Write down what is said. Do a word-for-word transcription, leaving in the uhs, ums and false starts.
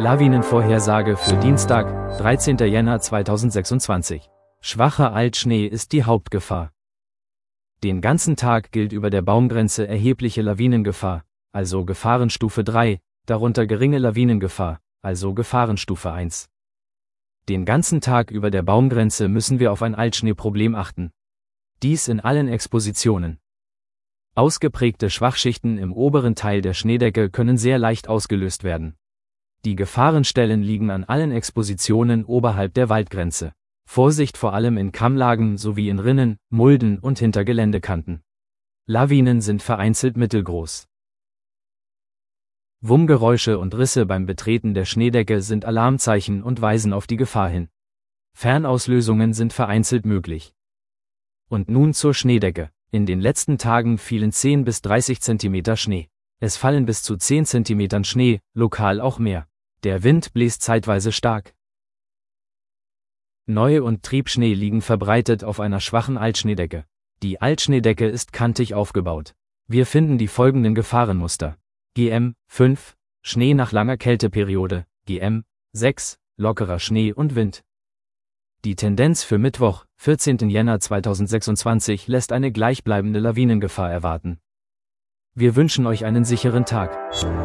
Lawinenvorhersage für Dienstag, dreizehnten Jänner zweitausendsechsundzwanzig. Schwacher Altschnee ist die Hauptgefahr. Den ganzen Tag gilt über der Baumgrenze erhebliche Lawinengefahr, also Gefahrenstufe drei, darunter geringe Lawinengefahr, also Gefahrenstufe eins. Den ganzen Tag über der Baumgrenze müssen wir auf ein Altschneeproblem achten. Dies in allen Expositionen. Ausgeprägte Schwachschichten im oberen Teil der Schneedecke können sehr leicht ausgelöst werden. Die Gefahrenstellen liegen an allen Expositionen oberhalb der Waldgrenze. Vorsicht vor allem in Kammlagen sowie in Rinnen, Mulden und hinter Geländekanten. Lawinen sind vereinzelt mittelgroß. Wummgeräusche und Risse beim Betreten der Schneedecke sind Alarmzeichen und weisen auf die Gefahr hin. Fernauslösungen sind vereinzelt möglich. Und nun zur Schneedecke. In den letzten Tagen fielen zehn bis dreißig Zentimeter Schnee. Es fallen bis zu zehn Zentimetern Schnee, lokal auch mehr. Der Wind bläst zeitweise stark. Neu- und Triebschnee liegen verbreitet auf einer schwachen Altschneedecke. Die Altschneedecke ist kantig aufgebaut. Wir finden die folgenden Gefahrenmuster. G M fünf, Schnee nach langer Kälteperiode, G M sechs, lockerer Schnee und Wind. Die Tendenz für Mittwoch, vierzehnten Jänner zweitausendsechsundzwanzig lässt eine gleichbleibende Lawinengefahr erwarten. Wir wünschen euch einen sicheren Tag.